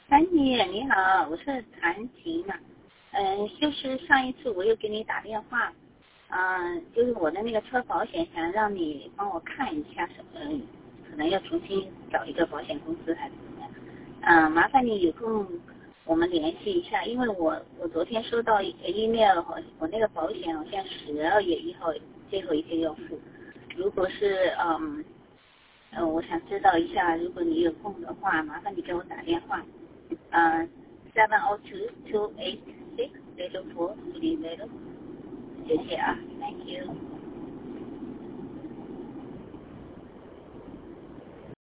安妮，你好，我是谭琴嘛。就是上一次我又给你打电话，就是我的那个车保险，想让你帮我看一下可能要重新找一个保险公司还是怎么样？麻烦你有空我们联系一下，因为我昨天收到email，我那个保险好像12月1号最后一天要付。如果是我想知道一下，如果你有空的话，麻烦你给我打电话。702-286-0430，谢谢啊，Thank you。